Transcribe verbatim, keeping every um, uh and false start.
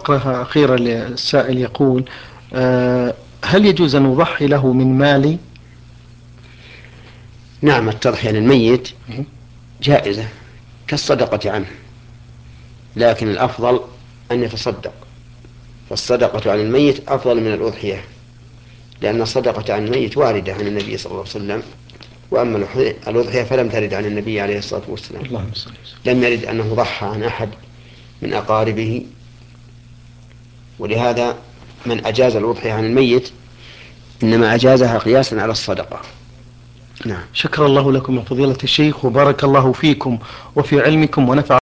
أقرأها أخيرا للسائل يقول: أه هل يجوز أن أضحي له من مالي؟ نعم، التضحية للميت جائزة كالصدقة عنه، لكن الأفضل أن يتصدق، فالصدقة عن الميت أفضل من الأضحية، لأن الصدقة عن الميت واردة عن النبي صلى الله عليه وسلم، وأما الأضحية فلم ترد عن النبي عليه الصلاة والسلام، اللهم صل وسلم. لم يرد أنه ضحى عن أحد من أقاربه، ولهذا من أجاز الأضحية عن الميت إنما أجازها قياسا على الصدقة. نعم. شكر الله لكم يا فضيلة الشيخ، وبارك الله فيكم وفي علمكم ونفع